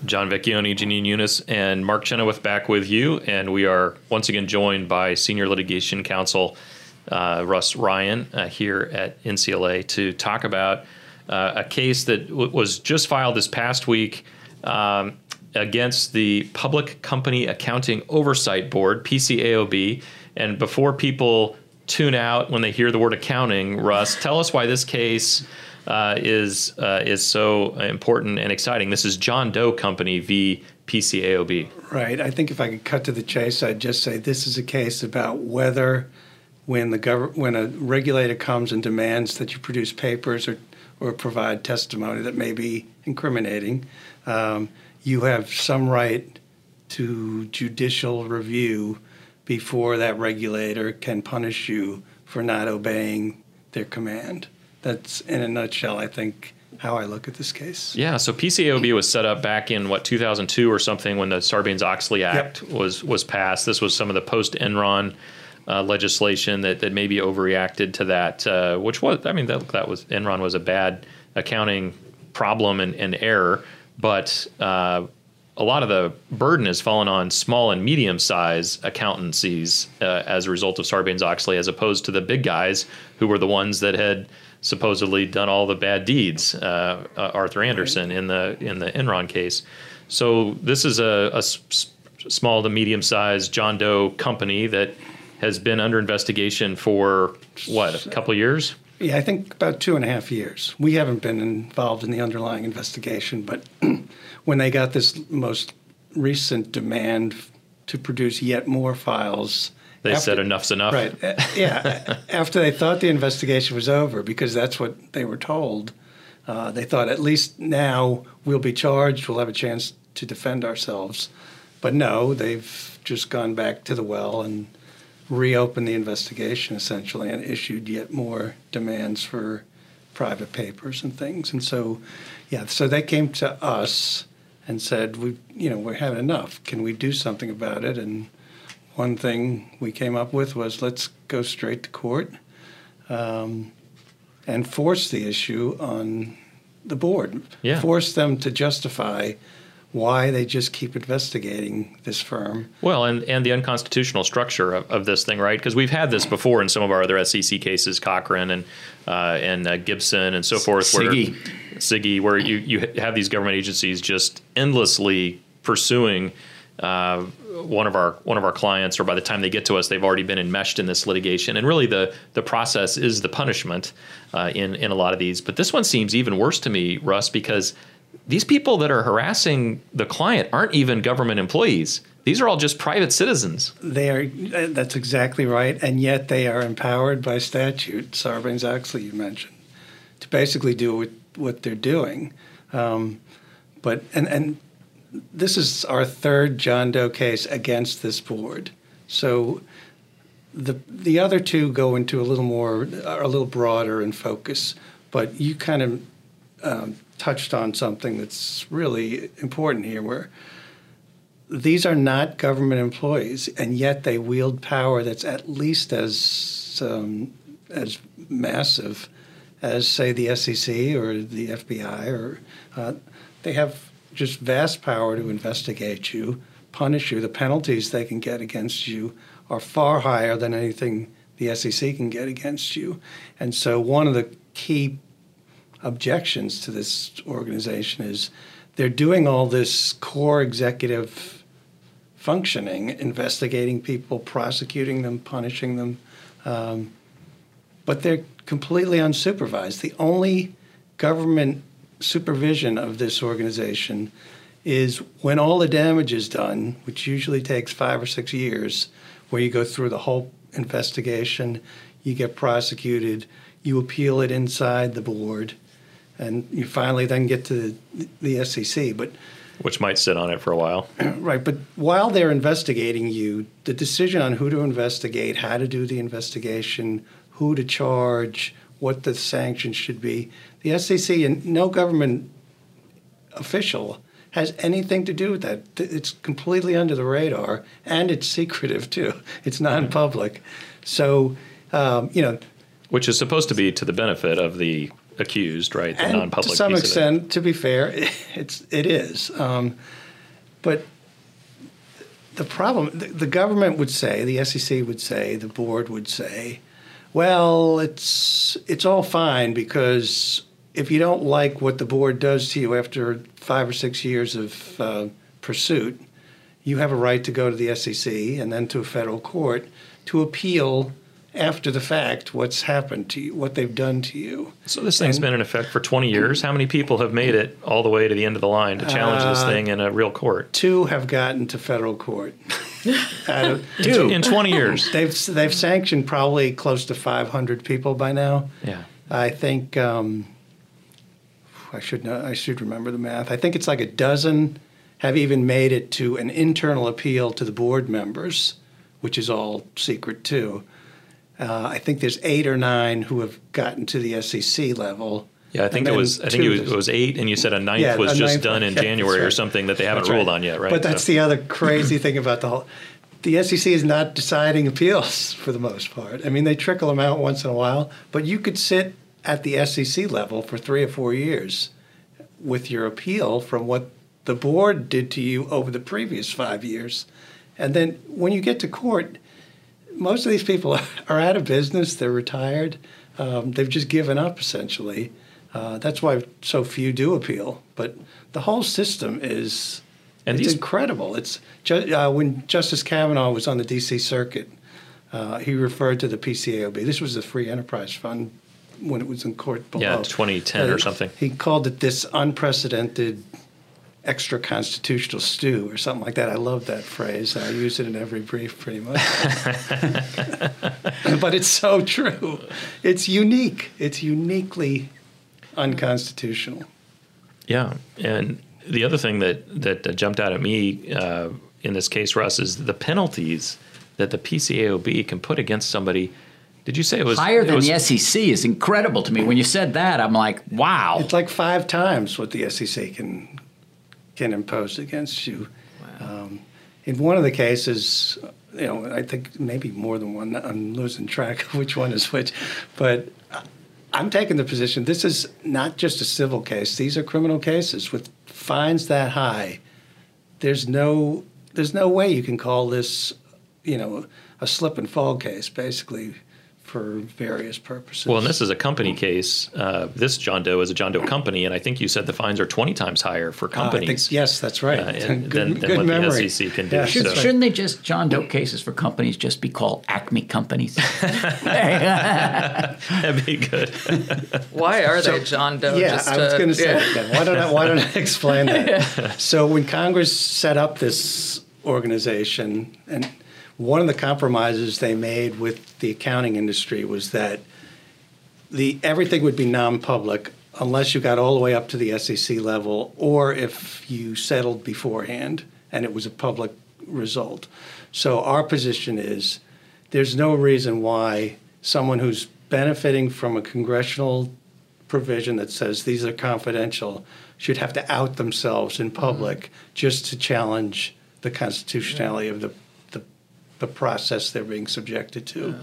John Vecchione, Janine Eunice, and Mark Chenoweth back with you. And we are once again joined by Senior Litigation Counsel Russ Ryan here at NCLA to talk about a case that was just filed this past week against the Public Company Accounting Oversight Board, PCAOB. And before people tune out when they hear the word accounting, Russ, tell us why this case is so important and exciting. This is John Doe Company v. PCAOB. Right. I think if I could cut to the chase, I'd just say this is a case about whether when a regulator comes and demands that you produce papers or provide testimony that may be incriminating, you have some right to judicial review before that regulator can punish you for not obeying their command. That's, in a nutshell, I think, how I look at this case. Yeah, so PCAOB was set up back in, 2002 or something when the Sarbanes-Oxley Act was passed. This was some of the post-Enron legislation that maybe overreacted to that, which was, Enron was a bad accounting problem and error, but a lot of the burden has fallen on small and medium-sized accountancies as a result of Sarbanes-Oxley, as opposed to the big guys who were the ones that had supposedly done all the bad deeds, Arthur Andersen in the Enron case. So this is a small to medium-sized John Doe company that has been under investigation for, a couple of years? Yeah, I think about 2.5 years. We haven't been involved in the underlying investigation, but when they got this most recent demand to produce yet more files, they said enough's enough. Right. Yeah. After they thought the investigation was over, because that's what they were told, they thought at least now we'll be charged, we'll have a chance to defend ourselves. But no, they've just gone back to the well and reopened the investigation essentially and issued yet more demands for private papers and things. And so, so they came to us and said, we're had enough. Can we do something about it? And one thing we came up with was let's go straight to court and force the issue on the board. Yeah. Force them to justify why they just keep investigating this firm. Well, and the unconstitutional structure of this thing, right? Because we've had this before in some of our other SEC cases, Cochran and Gibson and so forth. Siggy, where you have these government agencies just endlessly pursuing one of our clients, or by the time they get to us, they've already been enmeshed in this litigation. And really the process is the punishment in a lot of these. But this one seems even worse to me, Russ, because these people that are harassing the client aren't even government employees. These are all just private citizens. They are. That's exactly right. And yet they are empowered by statute, Sarbanes-Oxley you mentioned, to basically do what they're doing. But this is our third John Doe case against this board. So the other two go into a little broader in focus. But you kind of touched on something that's really important here, where these are not government employees, and yet they wield power that's at least as massive as, say, the SEC or the FBI. Or they have just vast power to investigate you, punish you. The penalties they can get against you are far higher than anything the SEC can get against you. And so one of the key objections to this organization is they're doing all this core executive functioning, investigating people, prosecuting them, punishing them, but they're completely unsupervised. The only government supervision of this organization is when all the damage is done, which usually takes 5 or 6 years, where you go through the whole investigation, you get prosecuted, you appeal it inside the board, and you finally then get to the SEC. But which might sit on it for a while. Right, but while they're investigating you, the decision on who to investigate, how to do the investigation, who to charge, what the sanctions should be, the SEC and no government official has anything to do with that. It's completely under the radar, and it's secretive too. It's non-public. So, which is supposed to be to the benefit of the accused, right? The And non-public to some piece of it. extent, to be fair, it is. But the problem, the government would say, the SEC would say, the board would say, well, it's all fine because if you don't like what the board does to you after 5 or 6 years of pursuit, you have a right to go to the SEC and then to a federal court to appeal after the fact what's happened to you, what they've done to you. So this thing's been in effect for 20 years. How many people have made it all the way to the end of the line to challenge this thing in a real court? 2 have gotten to federal court. Two in 20 years. They've sanctioned probably close to 500 people by now. Yeah. I think I should remember the math. I think it's like a dozen have even made it to an internal appeal to the board members, which is all secret too. I think there's 8 or 9 who have gotten to the SEC level. Yeah, I think it was 8, and you said a ninth was just done in January or something that they haven't ruled on yet, right? But that's the other crazy thing about the SEC is not deciding appeals for the most part. I mean, they trickle them out once in a while, but you could sit at the SEC level for 3 or 4 years with your appeal from what the board did to you over the previous 5 years. And then when you get to court, most of these people are out of business. They're retired. They've just given up, essentially. That's why so few do appeal. But the whole system is incredible. It's when Justice Kavanaugh was on the D.C. Circuit, he referred to the PCAOB. This was the Free Enterprise Fund when it was in court below. Yeah, 2010 or something. He called it this unprecedented extra constitutional stew or something like that. I love that phrase. I use it in every brief pretty much. But it's so true. It's unique. It's uniquely unconstitutional. Yeah. And the other thing that jumped out at me in this case, Russ, is the penalties that the PCAOB can put against somebody. Did you say it was higher than the SEC? Is incredible to me. When you said that, I'm like, wow. It's like 5 times what the SEC can impose against you. Wow. In one of the cases, I think maybe more than one. I'm losing track of which one is which, but I'm taking the position this is not just a civil case. These are criminal cases with fines that high. There's no way you can call this, a slip and fall case, basically, for various purposes. Well, and this is a company case. This John Doe is a John Doe company, and I think you said the fines are 20 times higher for companies. Yes, that's right. Than good what memory. the SEC can do. Yeah, Shouldn't they just, John Doe cases for companies just be called Acme companies? That'd be good. Why are they John Doe? Yeah, I was going to say that. Why don't I explain that? So when Congress set up this organization, and one of the compromises they made with the accounting industry was that everything would be non-public unless you got all the way up to the SEC level or if you settled beforehand and it was a public result. So our position is there's no reason why someone who's benefiting from a congressional provision that says these are confidential should have to out themselves in public just to challenge the constitutionality of the process they're being subjected to.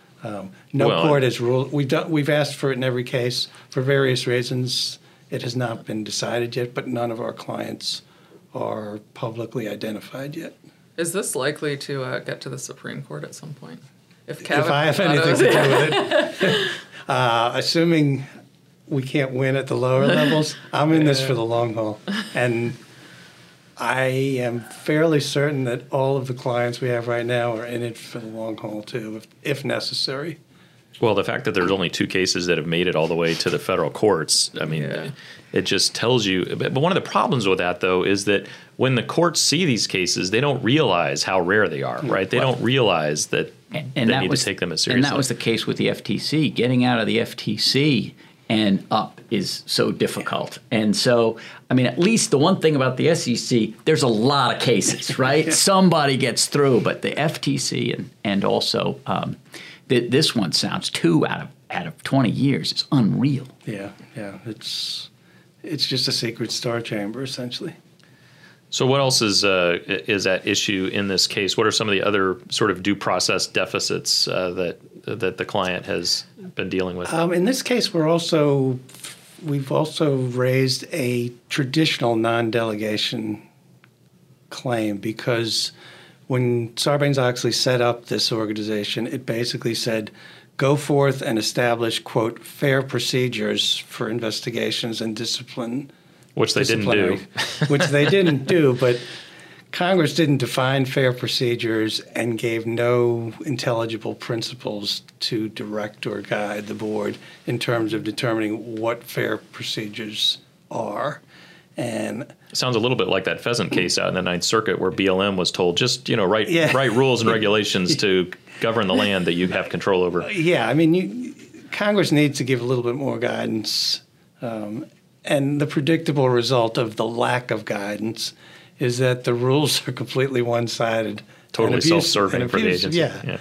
Court has ruled. We've asked for it in every case for various reasons. It has not been decided yet, but none of our clients are publicly identified yet. Is this likely to get to the Supreme Court at some point? If I have anything to do with it, assuming we can't win at the lower levels, I'm in this for the long haul, and I am fairly certain that all of the clients we have right now are in it for the long haul too, if necessary. Well, the fact that there's only 2 cases that have made it all the way to the federal courts, I mean, it just tells you. But one of the problems with that, though, is that when the courts see these cases, they don't realize how rare they are, right? They don't realize that they need to take them as seriously. And that was the case with the FTC. Getting out of the FTC and up is so difficult. And so, I mean, at least the one thing about the SEC, there's a lot of cases, right? Somebody gets through, but the FTC and also this one sounds 2 out of 20 years is unreal. Yeah. It's just a secret star chamber, essentially. So what else is at issue in this case? What are some of the other sort of due process deficits that that the client has been dealing with? In this case, we've also raised a traditional non-delegation claim because when Sarbanes-Oxley set up this organization, it basically said, go forth and establish, quote, fair procedures for investigations and discipline. Which they didn't do. Which they didn't do, but Congress didn't define fair procedures and gave no intelligible principles to direct or guide the board in terms of determining what fair procedures are. And it sounds a little bit like that pheasant case out in the Ninth Circuit where BLM was told, just, write rules and regulations to govern the land that you have control over. Yeah, I mean, Congress needs to give a little bit more guidance. And the predictable result of the lack of guidance is that the rules are completely one-sided. Totally self-serving for the agency. Yeah.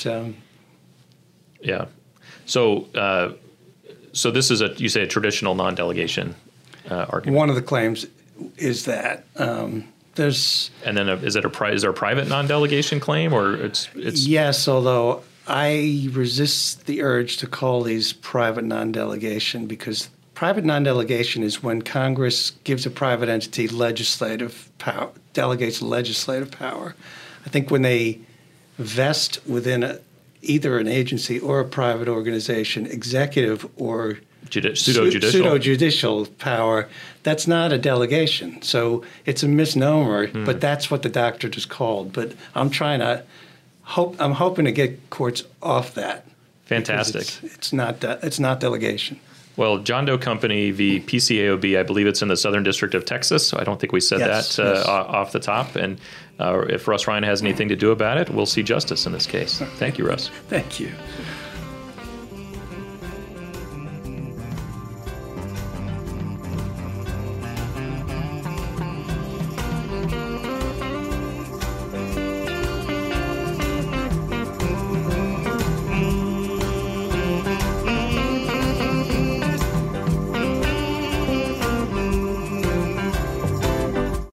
Yeah. So this is you say a traditional non-delegation argument. One of the claims is that there's. And then is there a private non-delegation claim, or it's? Yes, although I resist the urge to call these private non-delegation because private non-delegation is when Congress gives a private entity legislative power, delegates legislative power. I think when they vest within either an agency or a private organization executive or pseudo-judicial power, that's not a delegation. So it's a misnomer, but that's what the doctrine is called. But I'm hoping to get courts off that. Fantastic. It's not delegation. Well, John Doe Company v. PCAOB, I believe it's in the Southern District of Texas. So I don't think we said yes. Off the top. And if Russ Ryan has anything to do about it, we'll see justice in this case. Thank you, Russ. Thank you.